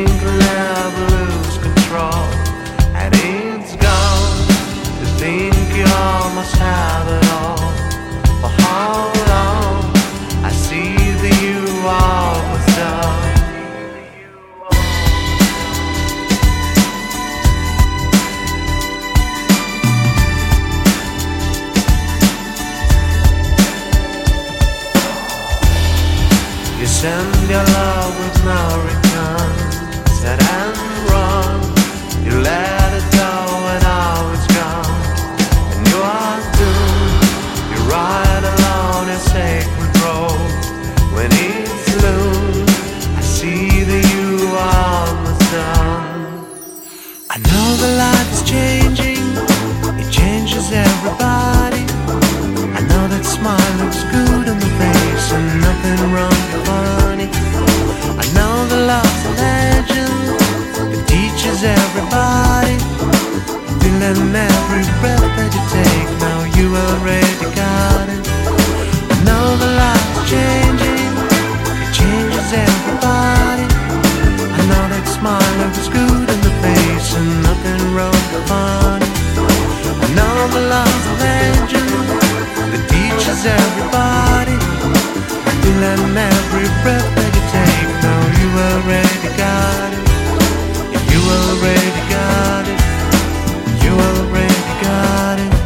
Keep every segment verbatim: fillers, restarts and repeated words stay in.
think I'll never lose control, and it's gone. You think you almost have it all. For how long? I see that you almost done. You send your love with no return, said and wrong. You let it go and now it's gone, and you are doomed. You ride alone a sacred road. When it's noon, I see that you are almost done. I know the life is changing, it changes everybody. I know that smile looks good on the face and nothing wrong with funny. I know the love's a legend, it teaches everybody. Feeling every breath that you take, now you already got it. I know the life's changing, it changes everybody. I know that smile looks good on the face and nothing wrong with funny. I know the love's a legend, that teaches everybody. Feeling every breath that you take, now you already got it. You already got it. You already got it.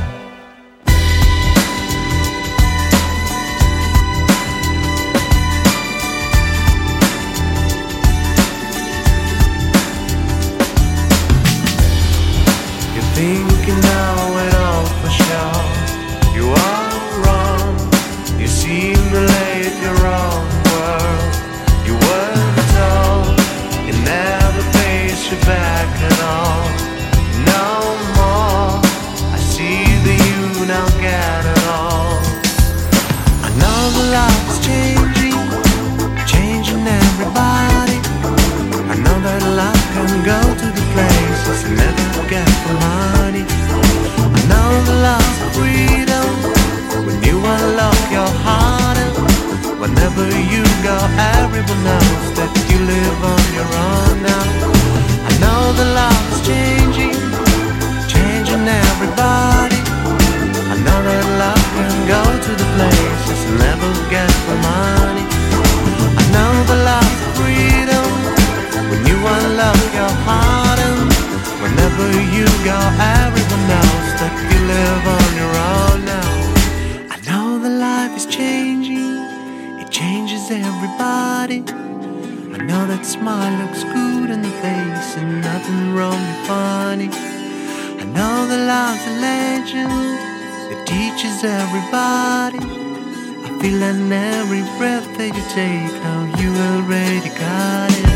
You're thinking now it all for sure. You are wrong. You seem to late your own world. You were told it never pays you back at all. No more. I see that you now get it all. I know the life is changing, changing everybody. I know that life can go to the places you never get for money. I know the love's freedom when you unlock your heart, and whenever you go, everyone knows that you live on your own now. I know the love is changing, changing everybody. I know that love can go to the places you never get for money. I know the love's freedom when you unlock your heart, and whenever you go, everyone knows that you live on your own now. I know the life is changing, it changes everybody. I know that smile looks good on the face and nothing wrong with funny. I know the love's a legend, it teaches everybody. I feel in every breath that you take, now you already got it.